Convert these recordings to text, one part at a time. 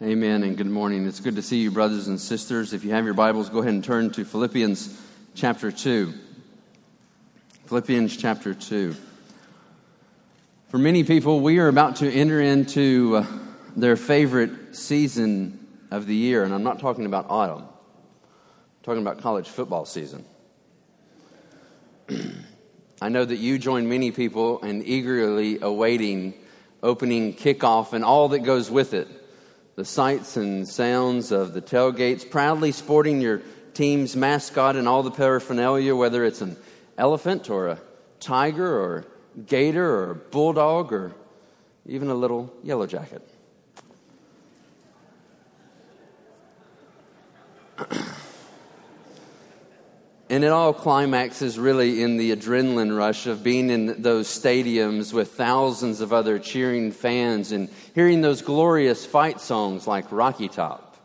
Amen and good morning. It's good to see you, brothers and sisters. If you have your Bibles, go ahead and turn to Philippians chapter 2. Philippians chapter 2. For many people, we are about to enter into their favorite season of the year. And I'm not talking about autumn. I'm talking about college football season. I know that you join many people in eagerly awaiting opening kickoff and all that goes with it. The sights and sounds of the tailgates, proudly sporting your team's mascot and all the paraphernalia, whether it's an elephant or a tiger or a gator or a bulldog or even a little yellow jacket. And it all climaxes really in the adrenaline rush of being in those stadiums with thousands of other cheering fans and hearing those glorious fight songs like Rocky Top.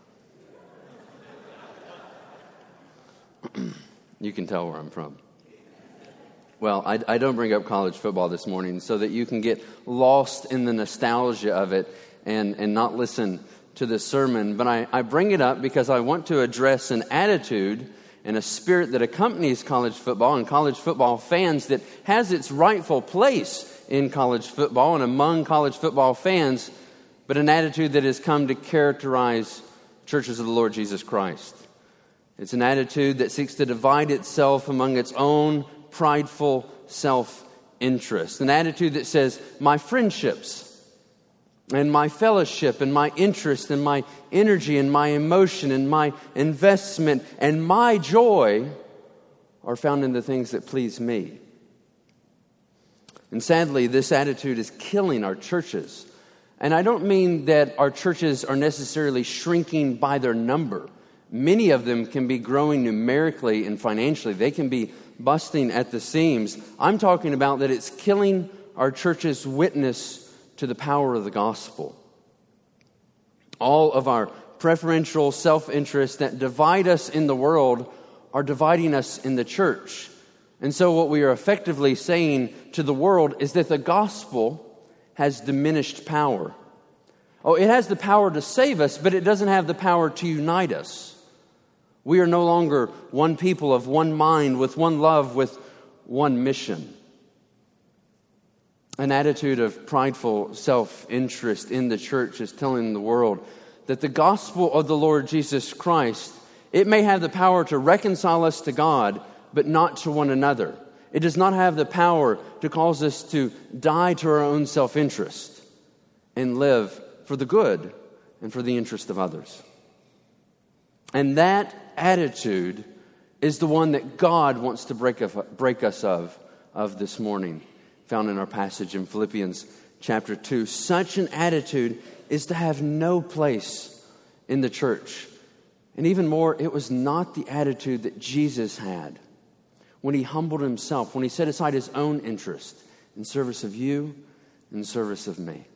You can tell where I'm from. Well, I don't bring up college football this morning so that you can get lost in the nostalgia of it and not listen to the sermon. But I bring it up because I want to address an attitude and a spirit that accompanies college football and college football fans that has its rightful place in college football and among college football fans, but an attitude that has come to characterize churches of the Lord Jesus Christ. It's an attitude that seeks to divide itself among its own prideful self-interest. An attitude that says, my friendships and my fellowship and my interest and my energy and my emotion and my investment and my joy are found in the things that please me. And sadly, this attitude is killing our churches. And I don't mean that our churches are necessarily shrinking by their number. Many of them can be growing numerically and financially. They can be busting at the seams. I'm talking about that it's killing our church's witness to the power of the gospel. All of our preferential self-interests that divide us in the world are dividing us in the church. And so what we are effectively saying to the world is that the gospel has diminished power. Oh, it has the power to save us, but it doesn't have the power to unite us. We are no longer one people of one mind, with one love, with one mission. An attitude of prideful self-interest in the church is telling the world that the gospel of the Lord Jesus Christ, it may have the power to reconcile us to God, but not to one another. It does not have the power to cause us to die to our own self-interest and live for the good and for the interest of others. And that attitude is the one that God wants to break us of this morning, found in our passage in Philippians chapter 2. Such an attitude is to have no place in the church. And even more, it was not the attitude that Jesus had when he humbled himself, when he set aside his own interest in service of you, in service of me.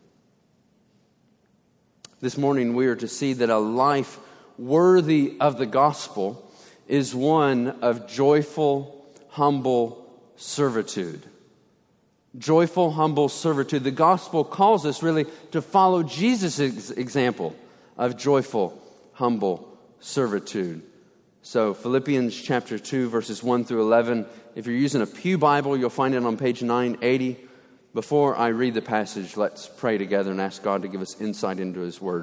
This morning we are to see that a life worthy of the gospel is one of joyful, humble servitude. Joyful, humble servitude. The gospel calls us really to follow Jesus' example of joyful, humble servitude. So Philippians chapter 2, verses 1 through 11. If you're using a Pew Bible, you'll find it on page 980. Before I read the passage, let's pray together and ask God to give us insight into his word.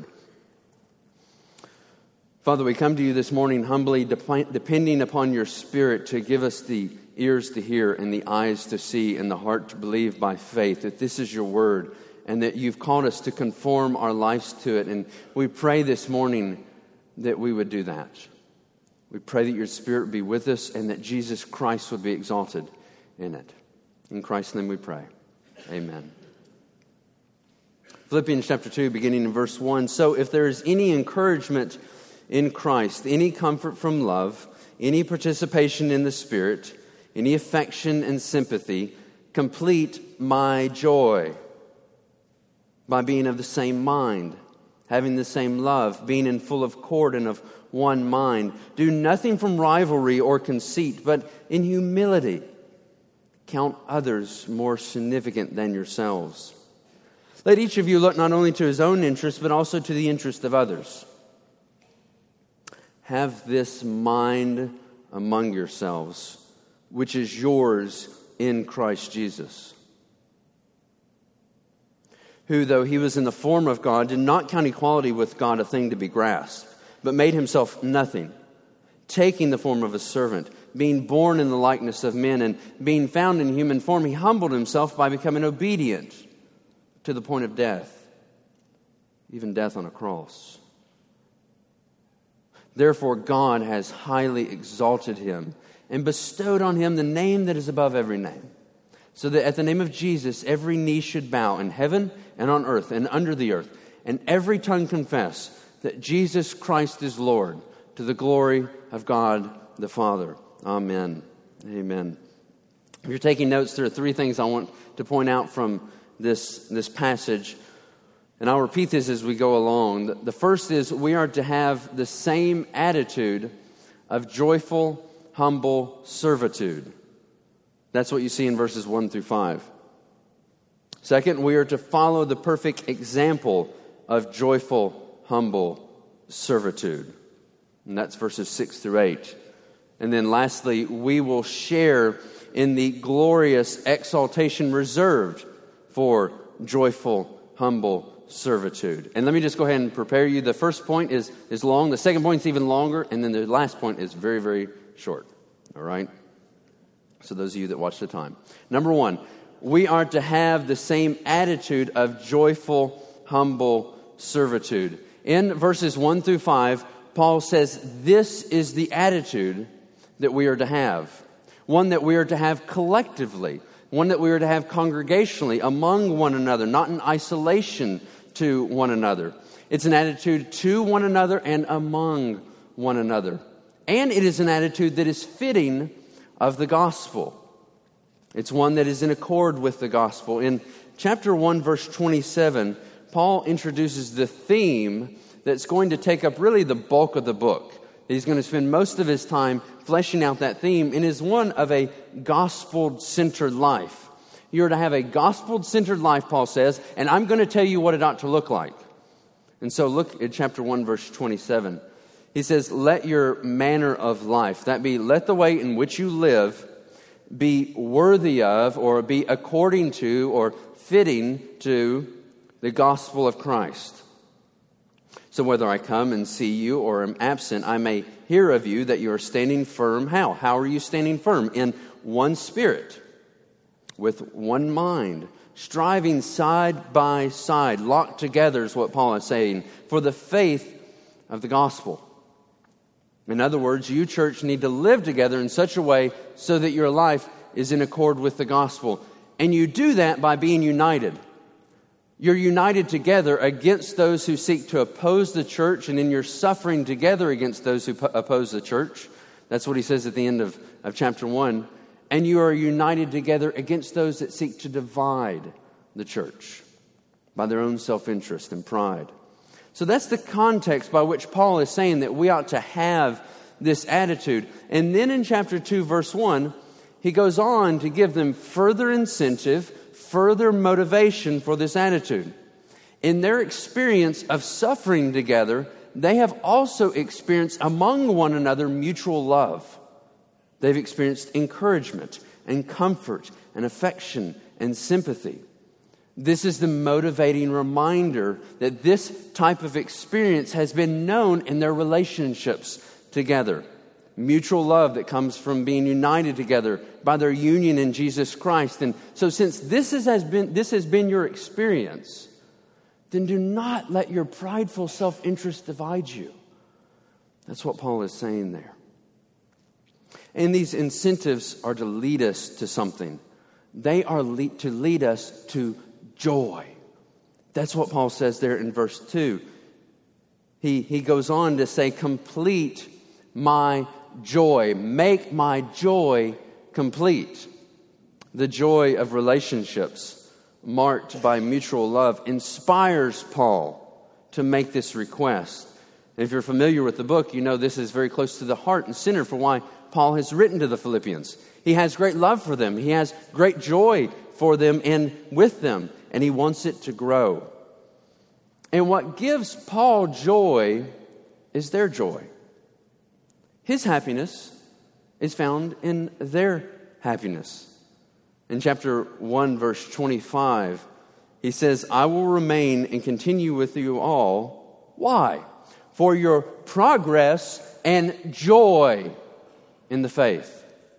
Father, we come to you this morning humbly, depending upon your Spirit to give us the ears to hear and the eyes to see and the heart to believe by faith that this is your word and that you've called us to conform our lives to it. And we pray this morning that we would do that. We pray that your Spirit would be with us and that Jesus Christ would be exalted in it. In Christ's name we pray. Amen. Philippians chapter 2, beginning in verse 1. So if there is any encouragement in Christ, any comfort from love, any participation in the Spirit, any affection and sympathy, complete my joy by being of the same mind, having the same love, being in full accord and of one mind. Do nothing from rivalry or conceit, but in humility count others more significant than yourselves. Let each of you look not only to his own interest, but also to the interest of others. Have this mind among yourselves, which is yours in Christ Jesus, who, though he was in the form of God, did not count equality with God a thing to be grasped, but made himself nothing, taking the form of a servant, being born in the likeness of men, and being found in human form, he humbled himself by becoming obedient to the point of death, even death on a cross. Therefore God has highly exalted him and bestowed on him the name that is above every name, so that at the name of Jesus every knee should bow in heaven and on earth and under the earth, and every tongue confess that Jesus Christ is Lord, to the glory of God the Father. Amen. Amen. If you're taking notes, there are three things I want to point out from this passage, and I'll repeat this as we go along. The first is we are to have the same attitude of joyful, humble servitude. That's what you see in verses 1 through 5. Second, we are to follow the perfect example of joyful, humble servitude. And that's verses 6 through 8. And then lastly, we will share in the glorious exaltation reserved for joyful, humble servitude. And let me just go ahead and prepare you. The first point is long. The second point is even longer. And then the last point is very, very short. All right? So those of you that watch the time. Number one, we are to have the same attitude of joyful, humble servitude. In verses 1 through 5, Paul says this is the attitude that we are to have. One that we are to have collectively. One that we are to have congregationally among one another, not in isolation to one another. It's an attitude to one another and among one another. And it is an attitude that is fitting of the gospel. It's one that is in accord with the gospel. In chapter 1, verse 27, Paul introduces the theme that's going to take up really the bulk of the book. He's going to spend most of his time fleshing out that theme, and is one of a gospel-centered life. You're to have a gospel-centered life, Paul says, and I'm going to tell you what it ought to look like. And so look at chapter 1, verse 27. He says, let your manner of life, that be, let the way in which you live be worthy of, or be according to, or fitting to the gospel of Christ. So whether I come and see you or am absent, I may hear of you that you are standing firm. How? How are you standing firm? In one spirit, with one mind, striving side by side, locked together is what Paul is saying, for the faith of the gospel. In other words, you, church, need to live together in such a way so that your life is in accord with the gospel. And you do that by being united. You're united together against those who seek to oppose the church, and in your suffering together against those who oppose the church. That's what he says at the end of chapter 1. And you are united together against those that seek to divide the church by their own self-interest and pride. So that's the context by which Paul is saying that we ought to have this attitude. And then in chapter 2, verse 1, he goes on to give them further incentive, further motivation for this attitude. In their experience of suffering together, they have also experienced among one another mutual love. They've experienced encouragement and comfort and affection and sympathy. This is the motivating reminder that this type of experience has been known in their relationships together. Mutual love that comes from being united together by their union in Jesus Christ. And so since this has been your experience, then do not let your prideful self-interest divide you. That's what Paul is saying there. And these incentives are to lead us to something. They are to lead us to joy. That's what Paul says there in verse 2. He goes on to say, complete my joy. Make my joy complete. The joy of relationships marked by mutual love inspires Paul to make this request. And if you're familiar with the book, you know this is very close to the heart and center for why Paul has written to the Philippians. He has great love for them. He has great joy for them and with them, and he wants it to grow. And what gives Paul joy is their joy. His happiness is found in their happiness. In chapter 1, verse 25, he says, I will remain and continue with you all. Why? For your progress and joy in the faith.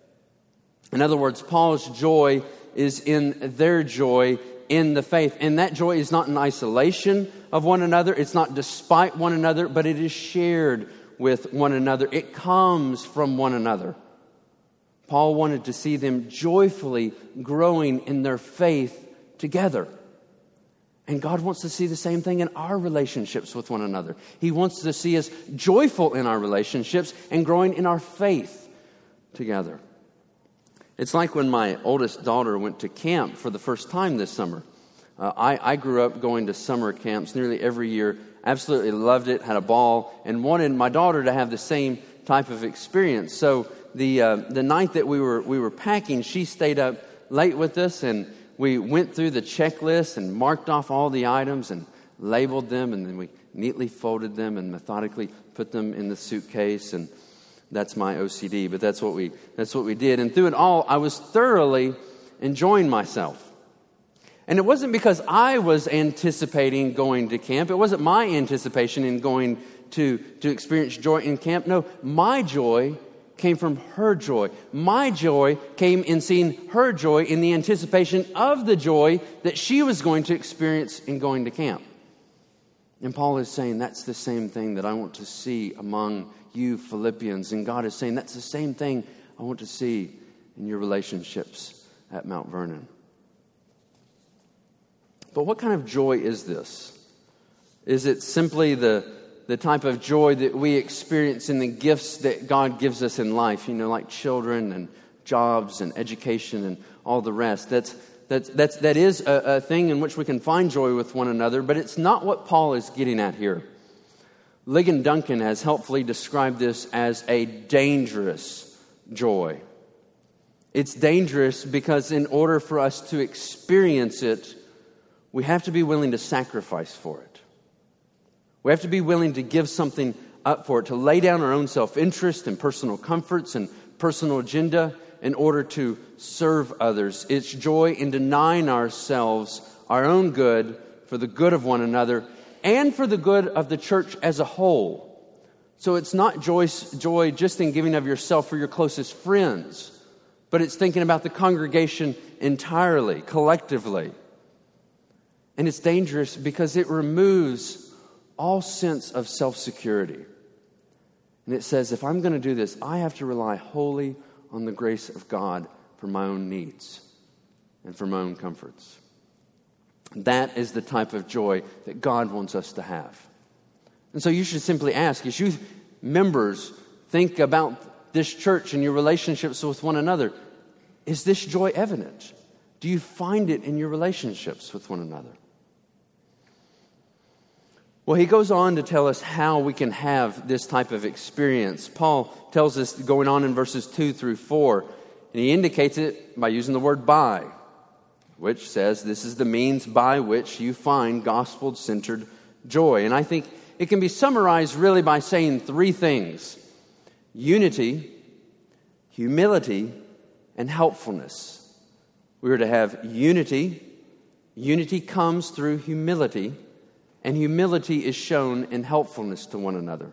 In other words, Paul's joy is in their joy in the faith. And that joy is not in isolation of one another. It's not despite one another, but it is shared with one another. It comes from one another. Paul wanted to see them joyfully growing in their faith together. And God wants to see the same thing in our relationships with one another. He wants to see us joyful in our relationships and growing in our faith together. It's like when my oldest daughter went to camp for the first time this summer. I grew up going to summer camps nearly every year, absolutely loved it, had a ball, and wanted my daughter to have the same type of experience. So the night that we were packing, she stayed up late with us, and we went through the checklist and marked off all the items and labeled them, and then we neatly folded them and methodically put them in the suitcase. And that's my OCD, but that's what we did. And through it all, I was thoroughly enjoying myself. And it wasn't because I was anticipating going to camp. It wasn't my anticipation in going to experience joy in camp. No, my joy came from her joy. My joy came in seeing her joy in the anticipation of the joy that she was going to experience in going to camp. And Paul is saying that's the same thing that I want to see among you Philippians. And God is saying that's the same thing I want to see in your relationships at Mount Vernon. But what kind of joy is this? Is it simply the type of joy that we experience in the gifts that God gives us in life, like children and jobs and education and all the rest? That is a thing in which we can find joy with one another, but it's not what Paul is getting at here. Ligon Duncan has helpfully described this as a dangerous joy. It's dangerous because in order for us to experience it, we have to be willing to sacrifice for it. We have to be willing to give something up for it, to lay down our own self-interest and personal comforts and personal agenda in order to serve others. It's joy in denying ourselves our own good for the good of one another and for the good of the church as a whole. So it's not joy just in giving of yourself for your closest friends, but it's thinking about the congregation entirely, collectively. And it's dangerous because it removes all sense of self-security. And it says, if I'm going to do this, I have to rely wholly on the grace of God for my own needs and for my own comforts. That is the type of joy that God wants us to have. And so you should simply ask, as you members think about this church and your relationships with one another, is this joy evident? Do you find it in your relationships with one another? Well, he goes on to tell us how we can have this type of experience. Paul tells us going on in verses 2 through 4, and he indicates it by using the word by, which says this is the means by which you find gospel-centered joy. And I think it can be summarized really by saying three things: unity, humility, and helpfulness. We are to have unity. Unity comes through humility. And humility is shown in helpfulness to one another.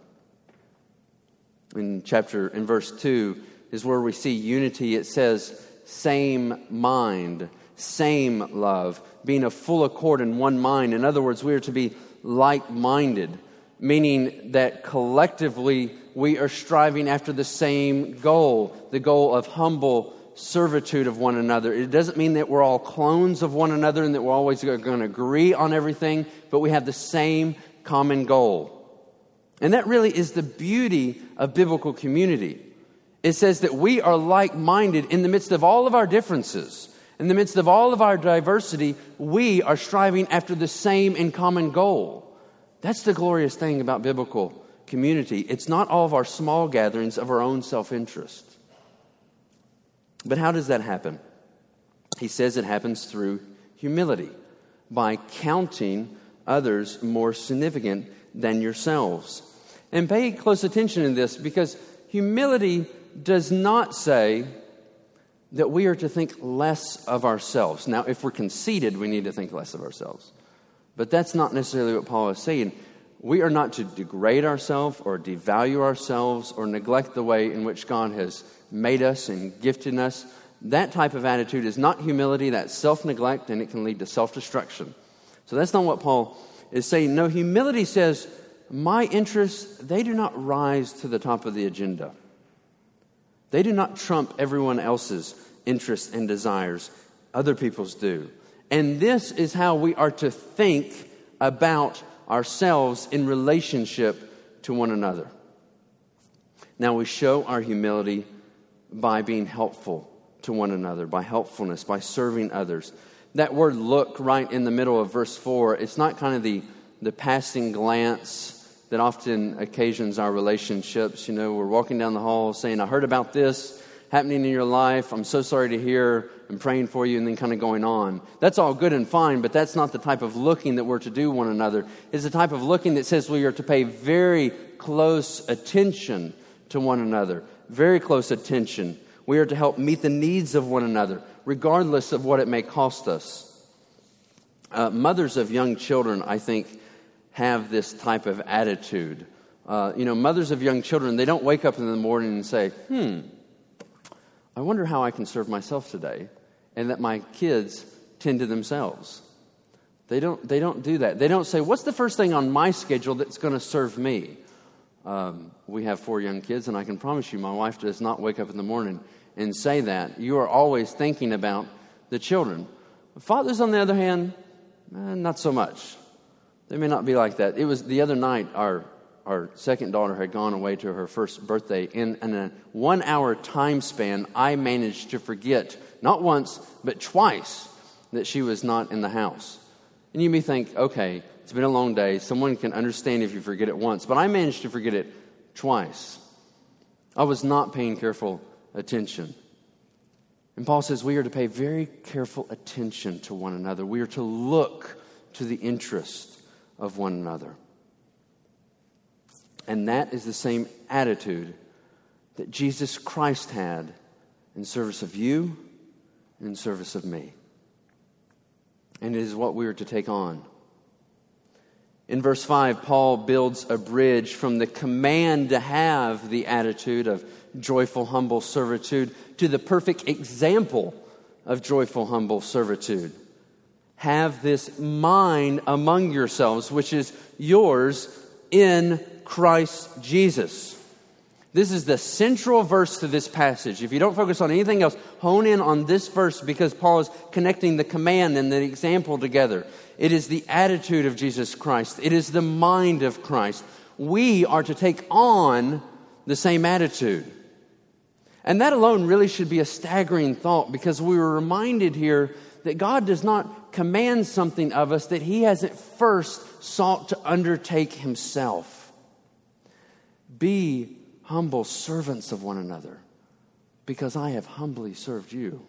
In verse 2 is where we see unity. It says, same mind, same love, being of full accord in one mind. In other words, we are to be like-minded, meaning that collectively we are striving after the same goal, the goal of humble servitude of one another. It doesn't mean that we're all clones of one another and that we're always going to agree on everything, but we have the same common goal. And that really is the beauty of biblical community. It says that we are like-minded in the midst of all of our differences. In the midst of all of our diversity, we are striving after the same and common goal. That's the glorious thing about biblical community. It's not all of our small gatherings of our own self-interest. But how does that happen? He says it happens through humility, by counting others more significant than yourselves. And pay close attention in this, because humility does not say that we are to think less of ourselves. Now, if we're conceited, we need to think less of ourselves. But that's not necessarily what Paul is saying. We are not to degrade ourselves or devalue ourselves or neglect the way in which God has made us and gifted us. That type of attitude is not humility, that's self-neglect, and it can lead to self-destruction. So that's not what Paul is saying. No, humility says, my interests, they do not rise to the top of the agenda. They do not trump everyone else's interests and desires. Other people's do. And this is how we are to think about ourselves in relationship to one another. Now, we show our humility by being helpful to one another, by helpfulness, by serving others. That word look right in the middle of verse 4, it's not kind of the passing glance that often occasions our relationships. You know, we're walking down the hall saying, I heard about this happening in your life. I'm so sorry to hear. I'm praying for you, and then kind of going on. That's all good and fine, but that's not the type of looking that we're to do one another. It's the type of looking that says we are to pay very close attention to one another. Very close attention. We are to help meet the needs of one another, regardless of what it may cost us. Mothers of young children, I think, have this type of attitude. Mothers of young children, they don't wake up in the morning and say, I wonder how I can serve myself today, and let my kids tend to themselves. They don't do that. They don't say, what's the first thing on my schedule that's going to serve me? We have 4 young kids, and I can promise you my wife does not wake up in the morning and say that. You are always thinking about the children. Fathers, on the other hand, not so much. They may not be like that. It was the other night, our second daughter had gone away to her first birthday. In a 1-hour time span, I managed to forget, not once, but twice, that she was not in the house. And you may think, okay, it's been a long day. Someone can understand if you forget it once. But I managed to forget it twice. I was not paying careful attention. And Paul says we are to pay very careful attention to one another. We are to look to the interest of one another. And that is the same attitude that Jesus Christ had in service of you and in service of me. And it is what we are to take on. In verse 5, Paul builds a bridge from the command to have the attitude of joyful, humble servitude to the perfect example of joyful, humble servitude. Have this mind among yourselves, which is yours in Christ Jesus. This is the central verse to this passage. If you don't focus on anything else, hone in on this verse, because Paul is connecting the command and the example together. It is the attitude of Jesus Christ. It is the mind of Christ. We are to take on the same attitude. And that alone really should be a staggering thought, because we were reminded here that God does not command something of us that He hasn't first sought to undertake Himself. Be humble servants of one another, because I have humbly served you.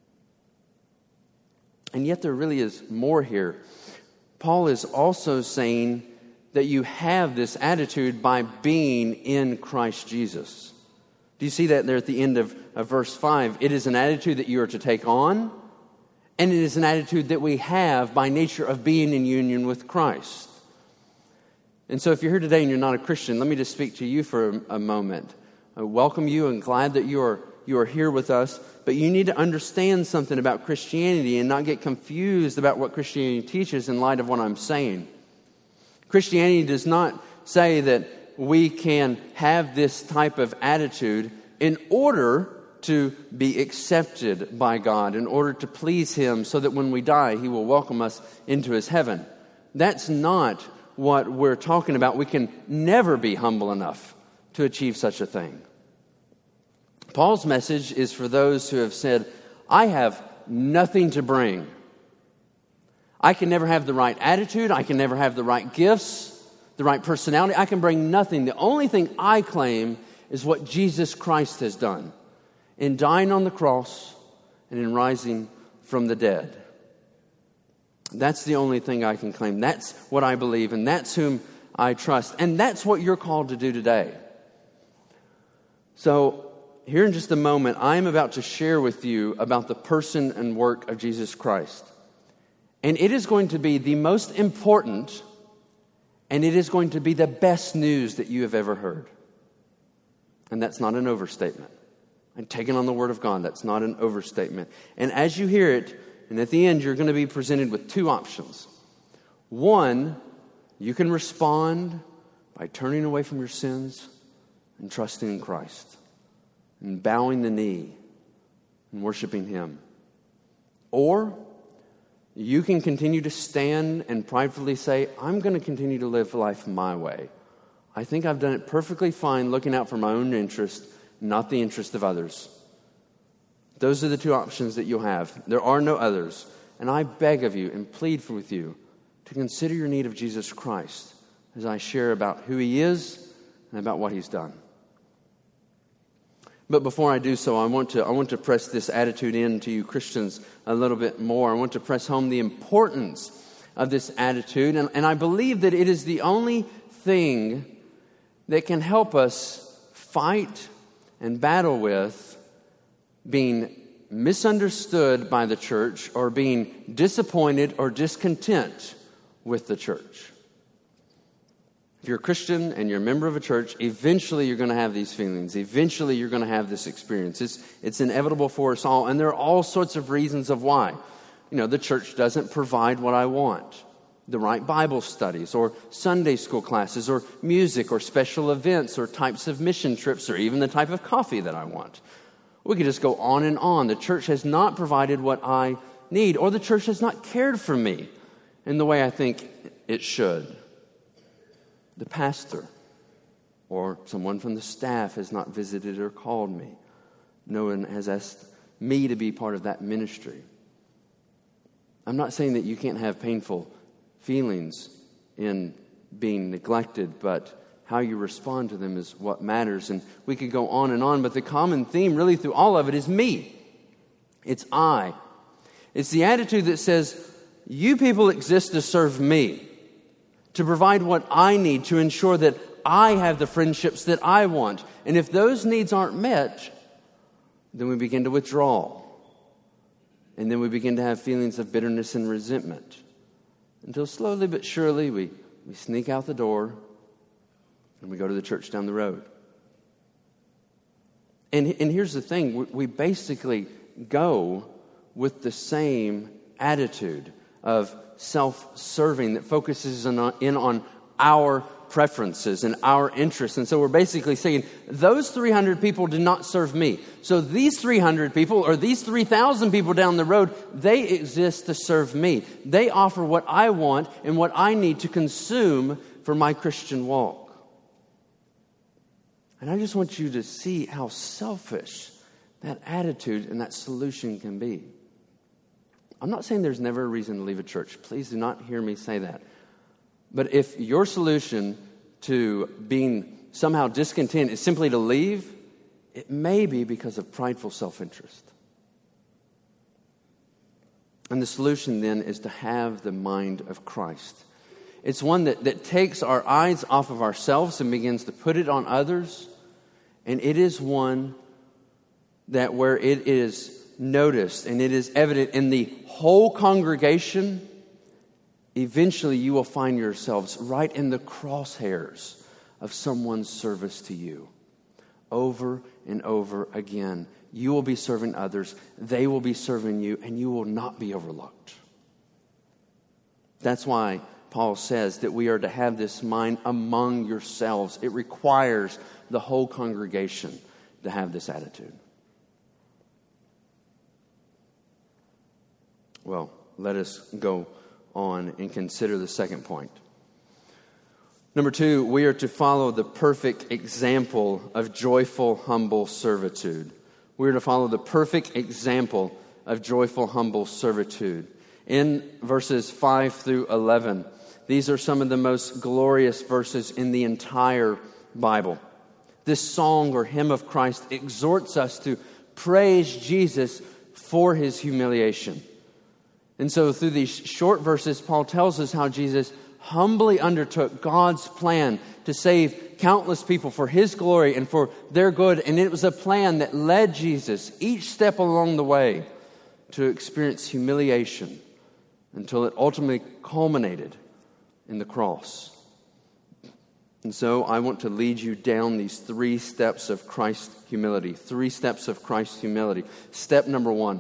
And yet there really is more here. Paul is also saying that you have this attitude by being in Christ Jesus. Do you see that there at the end of verse 5? It is an attitude that you are to take on, and it is an attitude that we have by nature of being in union with Christ. And so if you're here today and you're not a Christian, let me just speak to you for a moment. I welcome you and glad that you are here with us, but you need to understand something about Christianity and not get confused about what Christianity teaches in light of what I'm saying. Christianity does not say that we can have this type of attitude in order to be accepted by God, in order to please Him, so that when we die, He will welcome us into His heaven. That's not what we're talking about. We can never be humble enough to achieve such a thing. Paul's message is for those who have said, I have nothing to bring. I can never have the right attitude. I can never have the right gifts. the right personality. I can bring nothing. The only thing I claim is what Jesus Christ has done in dying on the cross and in rising from the dead. That's the only thing I can claim. That's what I believe, and that's whom I trust. And that's what you're called to do today. So, here in just a moment, I am about to share with you about the person and work of Jesus Christ. And it is going to be the most important, and it is going to be the best news that you have ever heard. And that's not an overstatement. And taking on the Word of God, that's not an overstatement. And as you hear it, and at the end, you're going to be presented with two options. One, you can respond by turning away from your sins and trusting in Christ and bowing the knee and worshiping Him. Or you can continue to stand and pridefully say, I'm going to continue to live life my way. I think I've done it perfectly fine looking out for my own interest, not the interest of others. Those are the two options that you'll have. There are no others. And I beg of you and plead with you to consider your need of Jesus Christ as I share about who He is and about what He's done. But before I do so, I want to press this attitude into you Christians a little bit more. I want to press home the importance of this attitude. And I believe that it is the only thing that can help us fight and battle with being misunderstood by the church or being disappointed or discontent with the church. If you're a Christian and you're a member of a church, eventually you're going to have these feelings. Eventually you're going to have this experience. It's inevitable for us all, and there are all sorts of reasons of why. The church doesn't provide what I want. The right Bible studies or Sunday school classes or music or special events or types of mission trips or even the type of coffee that I want. We could just go on and on. The church has not provided what I need, or the church has not cared for me in the way I think it should. The pastor or someone from the staff has not visited or called me. No one has asked me to be part of that ministry. I'm not saying that you can't have painful feelings in being neglected, but how you respond to them is what matters. And we could go on and on, but the common theme really through all of it is me. It's I. It's the attitude that says, you people exist to serve me, to provide what I need, to ensure that I have the friendships that I want. And if those needs aren't met, then we begin to withdraw. And then we begin to have feelings of bitterness and resentment. Until slowly but surely we sneak out the door and we go to the church down the road. And here's the thing. We basically go with the same attitude of self-serving that focuses in on our preferences and our interests. And so we're basically saying, those 300 people did not serve me. So these 300 people or these 3,000 people down the road, they exist to serve me. They offer what I want and what I need to consume for my Christian walk. And I just want you to see how selfish that attitude and that solution can be. I'm not saying there's never a reason to leave a church. Please do not hear me say that. But if your solution to being somehow discontent is simply to leave, it may be because of prideful self-interest. And the solution then is to have the mind of Christ. It's one that takes our eyes off of ourselves and begins to put it on others. And it is one that where it is noticed and it is evident in the whole congregation, eventually you will find yourselves right in the crosshairs of someone's service to you. Over and over again, you will be serving others, they will be serving you, and you will not be overlooked. That's why Paul says that we are to have this mind among yourselves. It requires the whole congregation to have this attitude. Well, let us go on and consider the second point. Number 2, we are to follow the perfect example of joyful, humble servitude. We are to follow the perfect example of joyful, humble servitude. In verses 5 through 11, these are some of the most glorious verses in the entire Bible. This song or hymn of Christ exhorts us to praise Jesus for his humiliation. And so through these short verses, Paul tells us how Jesus humbly undertook God's plan to save countless people for his glory and for their good. And it was a plan that led Jesus each step along the way to experience humiliation until it ultimately culminated in the cross. And so I want to lead you down these 3 steps of Christ's humility. 3 steps of Christ's humility. Step number 1,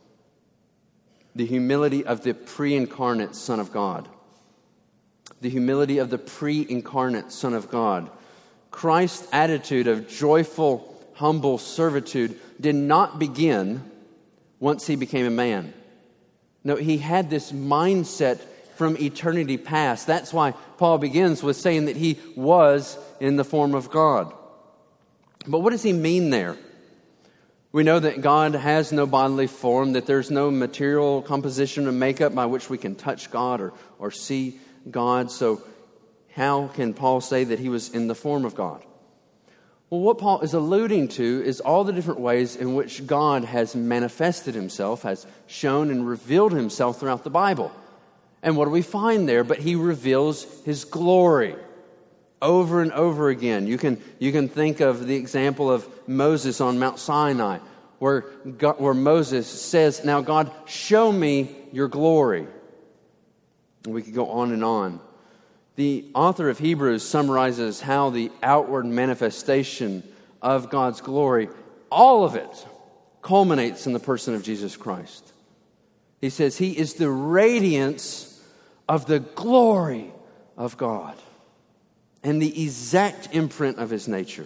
the humility of the pre-incarnate Son of God. The humility of the pre-incarnate Son of God. Christ's attitude of joyful, humble servitude did not begin once he became a man. No, he had this mindset from eternity past. That's why Paul begins with saying that he was in the form of God. But what does he mean there? We know that God has no bodily form, that there's no material composition or makeup by which we can touch God or see God. So how can Paul say that he was in the form of God? Well, what Paul is alluding to is all the different ways in which God has manifested himself, has shown and revealed himself throughout the Bible. And what do we find there? But he reveals his glory over and over again. You can think of the example of Moses on Mount Sinai, where Moses says, "Now God, show me your glory." And we could go on and on. The author of Hebrews summarizes how the outward manifestation of God's glory, all of it, culminates in the person of Jesus Christ. He says he is the radiance of the glory of God and the exact imprint of his nature.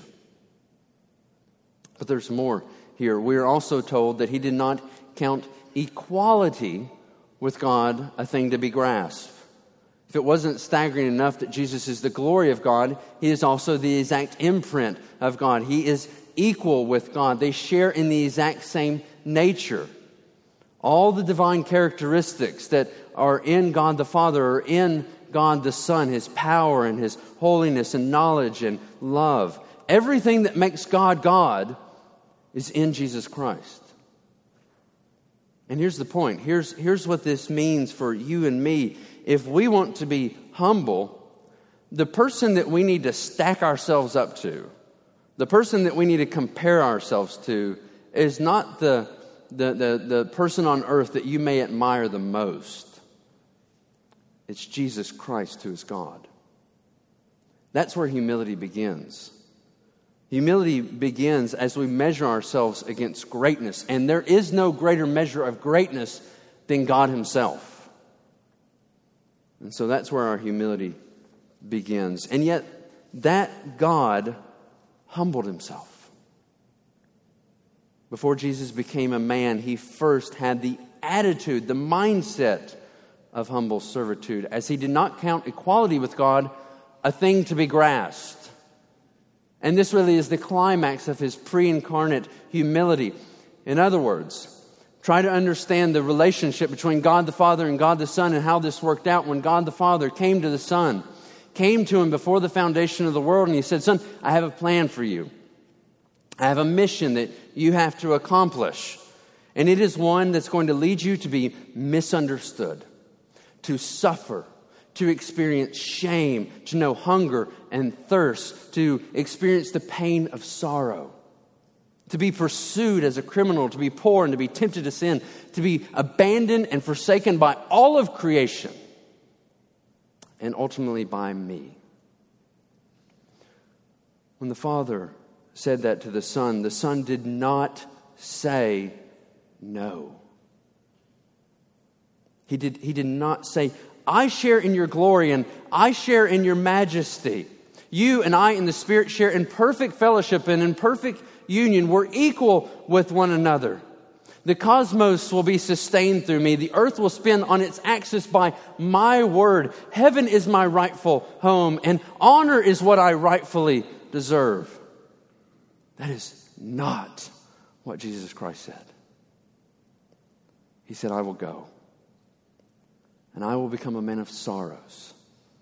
But there's more here. We are also told that he did not count equality with God a thing to be grasped. If it wasn't staggering enough that Jesus is the glory of God, he is also the exact imprint of God. He is equal with God. They share in the exact same nature. All the divine characteristics that are in God the Father are in God the Son, his power and his holiness and knowledge and love. Everything that makes God God is in Jesus Christ. And here's the point. Here's what this means for you and me. If we want to be humble, the person that we need to stack ourselves up to, the person that we need to compare ourselves to, is not the person on earth that you may admire the most. It's Jesus Christ who is God. That's where humility begins. Humility begins as we measure ourselves against greatness. And there is no greater measure of greatness than God himself. And so that's where our humility begins. And yet, that God humbled himself. Before Jesus became a man, he first had the attitude, the mindset of humble servitude, as he did not count equality with God a thing to be grasped. And this really is the climax of his pre-incarnate humility. In other words, try to understand the relationship between God the Father and God the Son and how this worked out when God the Father came to the Son, came to him before the foundation of the world, and he said, "Son, I have a plan for you. I have a mission that you have to accomplish. And it is one that's going to lead you to be misunderstood, to suffer, to experience shame, to know hunger and thirst, to experience the pain of sorrow, to be pursued as a criminal, to be poor and to be tempted to sin, to be abandoned and forsaken by all of creation, and ultimately by me." When the Father said that to the Son did not say no. He did not say, "I share in your glory and I share in your majesty. You and I in the Spirit share in perfect fellowship and in perfect union. We're equal with one another. The cosmos will be sustained through me. The earth will spin on its axis by my word. Heaven is my rightful home, and honor is what I rightfully deserve." That is not what Jesus Christ said. He said, "I will go, and I will become a man of sorrows,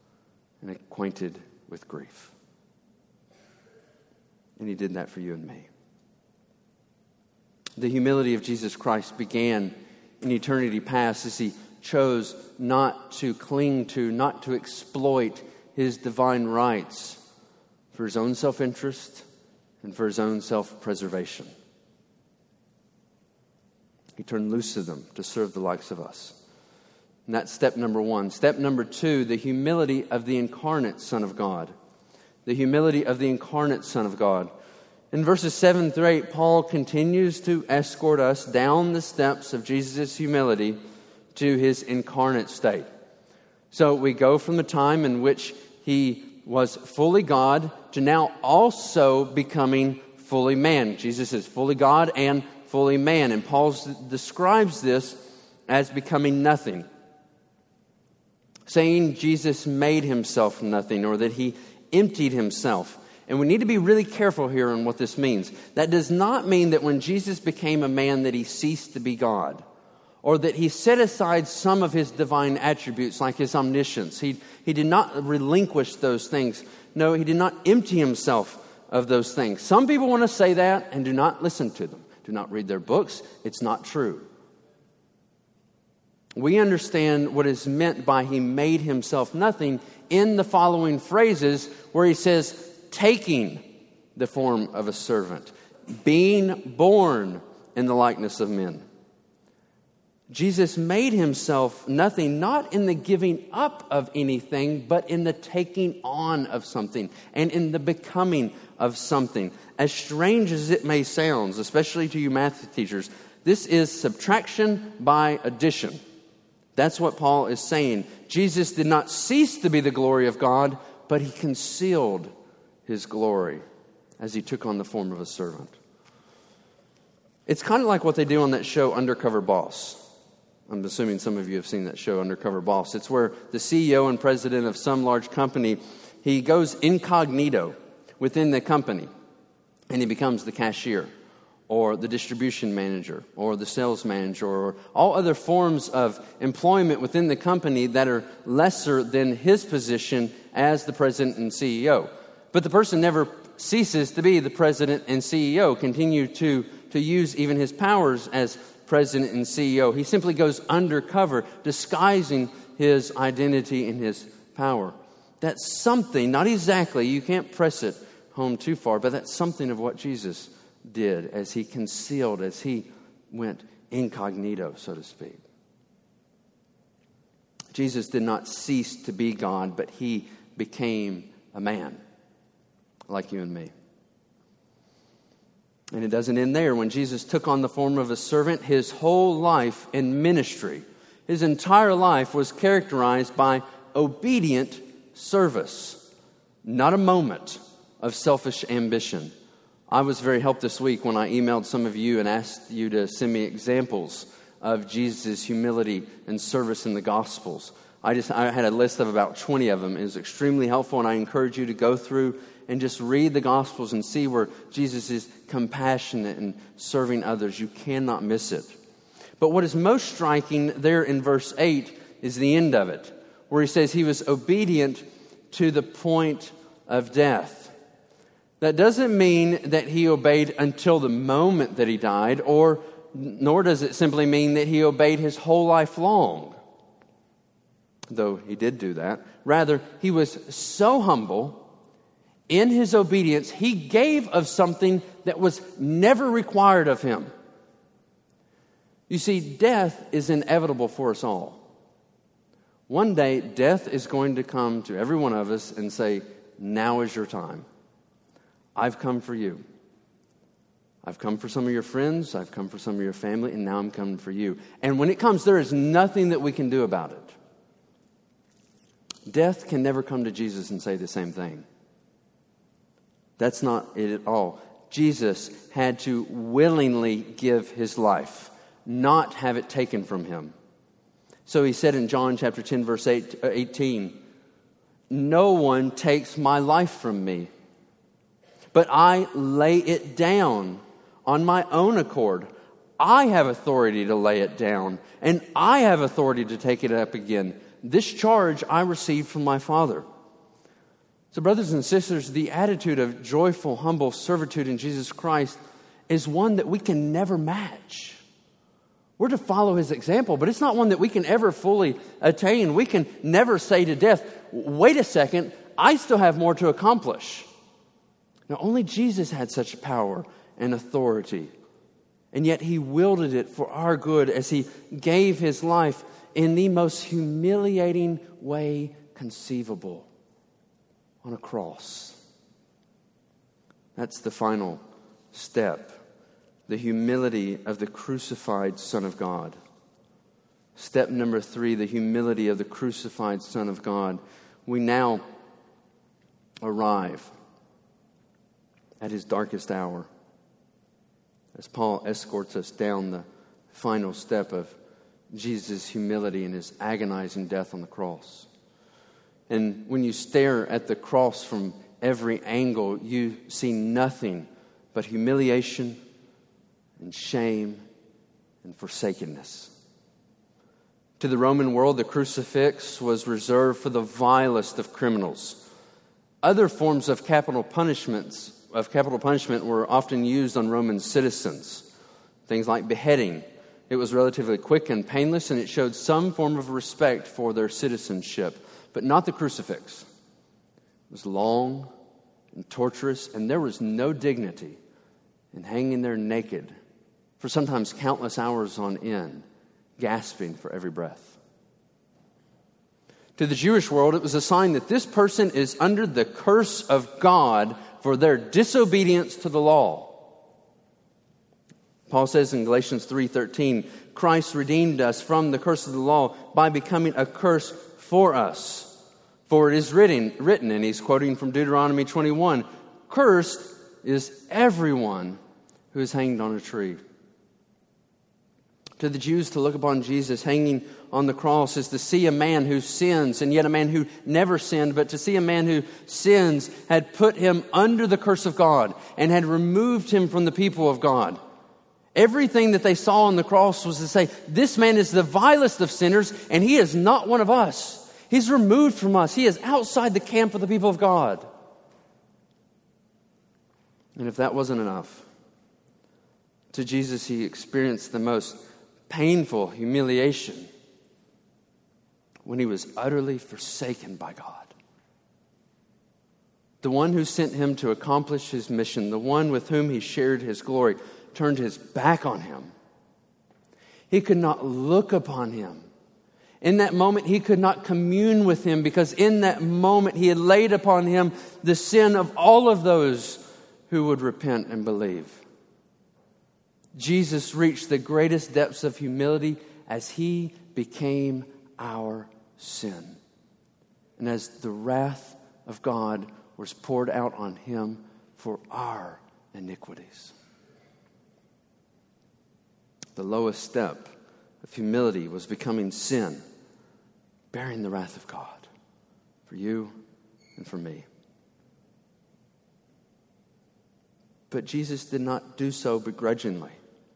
and acquainted with grief. And he did that for you and me. The humility of Jesus Christ began in eternity past as he chose not to cling to, not to exploit his divine rights for his own self-interest and for his own self-preservation. He turned loose of them to serve the likes of us. And that's step number one. Step number two, the humility of the incarnate Son of God. The humility of the incarnate Son of God. In verses 7 through 8, Paul continues to escort us down the steps of Jesus' humility to his incarnate state. So we go from the time in which he was fully God to now also becoming fully man. Jesus is fully God and fully man. And Paul describes this as becoming nothing, saying Jesus made himself nothing, or that he emptied himself. And we need to be really careful here on what this means. That does not mean that when Jesus became a man that he ceased to be God, or that he set aside some of his divine attributes like his omniscience. He did not relinquish those things. No, he did not empty himself of those things. Some people want to say that and do not listen to them. Do not read their books. It's not true. We understand what is meant by he made himself nothing in the following phrases where he says, taking the form of a servant, being born in the likeness of men. Jesus made himself nothing, not in the giving up of anything, but in the taking on of something and in the becoming of something. As strange as it may sound, especially to you math teachers, this is subtraction by addition. That's what Paul is saying. Jesus did not cease to be the glory of God, but he concealed his glory as he took on the form of a servant. It's kind of like what they do on that show, Undercover Boss. I'm assuming some of you have seen that show, Undercover Boss. It's where the CEO and president of some large company, he goes incognito within the company, and he becomes the cashier, or the distribution manager, or the sales manager, or all other forms of employment within the company that are lesser than his position as the president and CEO. But the person never ceases to be the president and CEO, continue to use even his powers as president and CEO. He simply goes undercover, disguising his identity and his power. That's something, not exactly, you can't press it home too far, but that's something of what Jesus did as he concealed, as he went incognito, so to speak. Jesus did not cease to be God, but he became a man like you and me. And it doesn't end there. When Jesus took on the form of a servant, his whole life in ministry, his entire life was characterized by obedient service, not a moment of selfish ambition. I was very helped this week when I emailed some of you and asked you to send me examples of Jesus' humility and service in the Gospels. I had a list of about 20 of them. It was extremely helpful, and I encourage you to go through and just read the Gospels and see where Jesus is compassionate and serving others. You cannot miss it. But what is most striking there in verse 8 is the end of it, where he says he was obedient to the point of death. That doesn't mean that he obeyed until the moment that he died, nor does it simply mean that he obeyed his whole life long, though he did do that. Rather, he was so humble in his obedience, he gave of something that was never required of him. You see, death is inevitable for us all. One day, death is going to come to every one of us and say, now is your time. I've come for you. I've come for some of your friends, I've come for some of your family, and now I'm coming for you. And when it comes, there is nothing that we can do about it. Death can never come to Jesus and say the same thing. That's not it at all. Jesus had to willingly give his life, not have it taken from him. So he said in John chapter 10, verse 18, no one takes my life from me, but I lay it down on my own accord. I have authority to lay it down, and I have authority to take it up again. This charge I received from my Father. So brothers and sisters, the attitude of joyful, humble servitude in Jesus Christ is one that we can never match. We're to follow his example, but it's not one that we can ever fully attain. We can never say to death, wait a second, I still have more to accomplish. Now, only Jesus had such power and authority, and yet he wielded it for our good as he gave his life in the most humiliating way conceivable, on a cross. That's the final step, the humility of the crucified Son of God. Step number 3, the humility of the crucified Son of God. We now arrive at his darkest hour as Paul escorts us down the final step of Jesus' humility and his agonizing death on the cross. And when you stare at the cross from every angle, you see nothing but humiliation and shame and forsakenness. To the Roman world, the crucifix was reserved for the vilest of criminals. Other forms of capital punishment were often used on Roman citizens. Things like beheading. It was relatively quick and painless, and it showed some form of respect for their citizenship. But not the crucifix. It was long and torturous, and there was no dignity in hanging there naked for sometimes countless hours on end, gasping for every breath. To the Jewish world, it was a sign that this person is under the curse of God for their disobedience to the law. Paul says in Galatians 3:13, Christ redeemed us from the curse of the law by becoming a curse for us. For it is written, and he's quoting from Deuteronomy 21, cursed is everyone who is hanged on a tree. To the Jews, to look upon Jesus hanging on the cross is to see a man who sins, and yet a man who never sinned, but to see a man who sins had put him under the curse of God and had removed him from the people of God. Everything that they saw on the cross was to say, this man is the vilest of sinners, and he is not one of us. He's removed from us. He is outside the camp of the people of God. And if that wasn't enough, to Jesus he experienced the most painful humiliation when he was utterly forsaken by God. The one who sent him to accomplish his mission, the one with whom he shared his glory, turned his back on him. He could not look upon him. In that moment, he could not commune with him because in that moment, he had laid upon him the sin of all of those who would repent and believe. Jesus reached the greatest depths of humility as he became our sin. And as the wrath of God was poured out on him for our iniquities. The lowest step of humility was becoming sin, bearing the wrath of God for you and for me. But Jesus did not do so begrudgingly.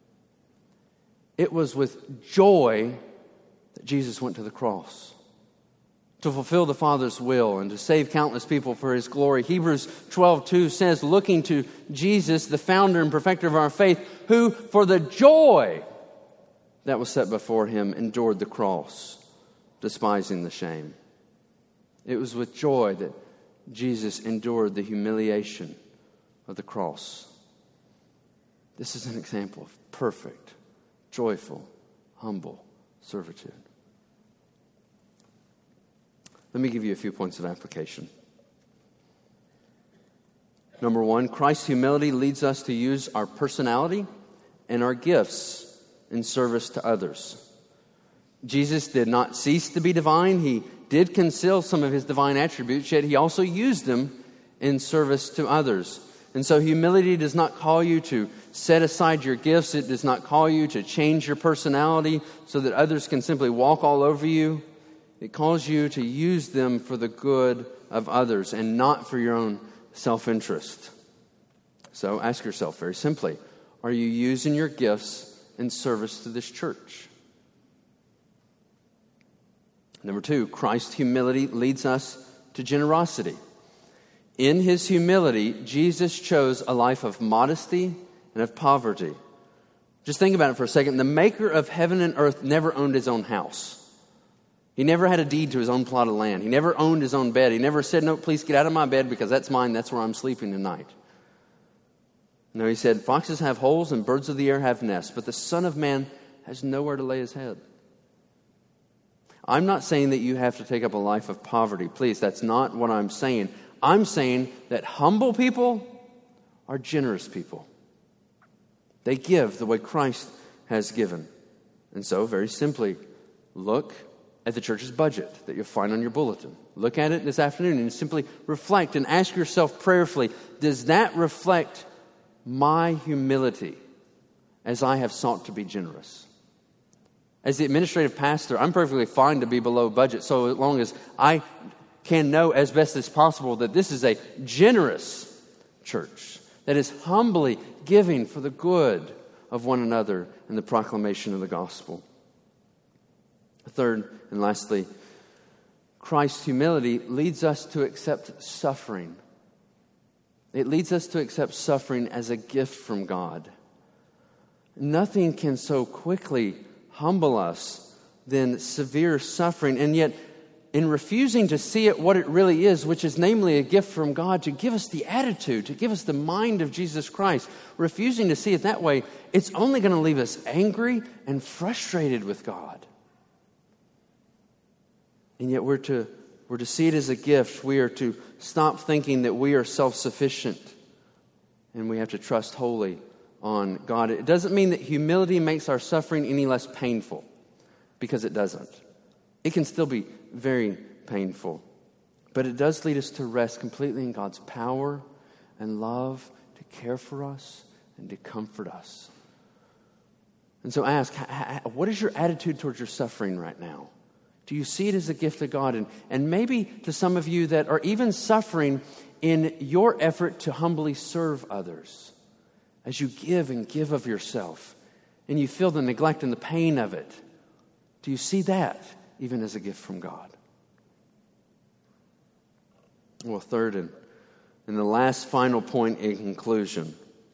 It was with joy that Jesus went to the cross to fulfill the Father's will and to save countless people for his glory. Hebrews 12:2 says, looking to Jesus, the founder and perfecter of our faith, who for the joy that was set before him endured the cross, despising the shame. It was with joy that Jesus endured the humiliation of the cross. This is an example of perfect, joyful, humble servitude. Let me give you a few points of application. Number one, Christ's humility leads us to use our personality and our gifts in service to others. Jesus did not cease to be divine. He did conceal some of his divine attributes, yet he also used them in service to others. And so humility does not call you to set aside your gifts. It does not call you to change your personality so that others can simply walk all over you. It calls you to use them for the good of others and not for your own self-interest. So ask yourself very simply, are you using your gifts in service to this church? Number two, Christ's humility leads us to generosity. In his humility, Jesus chose a life of modesty and of poverty. Just think about it for a second. The maker of heaven and earth never owned his own house. He never had a deed to his own plot of land. He never owned his own bed. He never said, no, please get out of my bed because that's mine. That's where I'm sleeping tonight. No, he said, foxes have holes and birds of the air have nests, but the Son of Man has nowhere to lay his head. I'm not saying that you have to take up a life of poverty. Please, that's not what I'm saying. I'm saying that humble people are generous people. They give the way Christ has given. And so, very simply, look at the church's budget that you'll find on your bulletin. Look at it this afternoon and simply reflect and ask yourself prayerfully, does that reflect my humility as I have sought to be generous? As the administrative pastor, I'm perfectly fine to be below budget so long as I can know as best as possible that this is a generous church that is humbly giving for the good of one another and the proclamation of the gospel. Third and lastly, Christ's humility leads us to accept suffering. It leads us to accept suffering as a gift from God. Nothing can so quickly humble us than severe suffering, and yet in refusing to see it what it really is, which is namely a gift from God to give us the attitude, to give us the mind of Jesus Christ, refusing to see it that way, it's only going to leave us angry and frustrated with God. And yet we're to see it as a gift. We are to stop thinking that we are self-sufficient and we have to trust wholly on God. It doesn't mean that humility makes our suffering any less painful, because it doesn't. It can still be very painful. But it does lead us to rest completely in God's power and love to care for us and to comfort us. And so ask, what is your attitude towards your suffering right now? Do you see it as a gift of God? And maybe to some of you that are even suffering in your effort to humbly serve others, as you give and give of yourself, and you feel the neglect and the pain of it, do you see that even as a gift from God? Well, third and the last final point in conclusion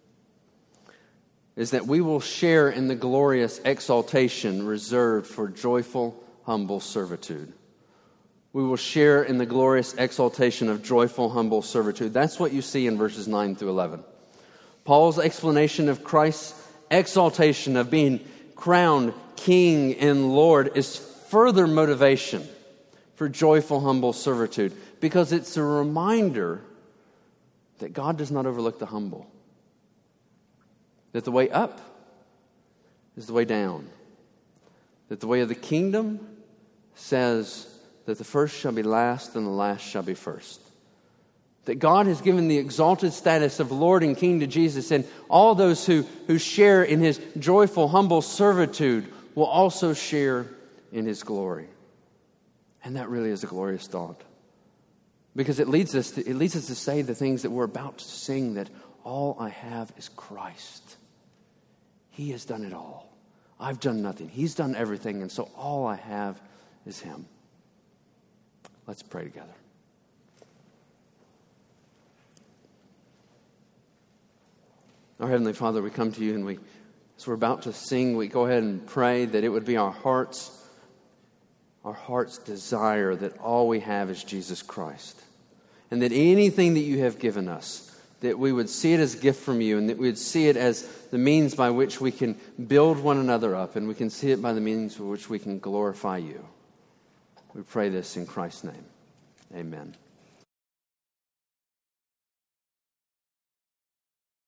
is that we will share in the glorious exaltation reserved for joyful, humble servitude. We will share in the glorious exaltation of joyful, humble servitude. That's what you see in verses 9 through 11. Paul's explanation of Christ's exaltation of being crowned King and Lord is further motivation for joyful, humble servitude, because it's a reminder that God does not overlook the humble. That the way up is the way down. That the way of the kingdom says that the first shall be last and the last shall be first. That God has given the exalted status of Lord and King to Jesus, and all those who share in his joyful, humble servitude will also share in his glory. And that really is a glorious thought. Because it leads us to say the things that we're about to sing, that all I have is Christ. He has done it all. I've done nothing. He's done everything, and so all I have is him. Let's pray together. Our Heavenly Father, we come to you, and as we're about to sing, we go ahead and pray that it would be our heart's desire that all we have is Jesus Christ. And that anything that you have given us, that we would see it as a gift from you, and that we would see it as the means by which we can build one another up, and we can see it by the means by which we can glorify you. We pray this in Christ's name. Amen.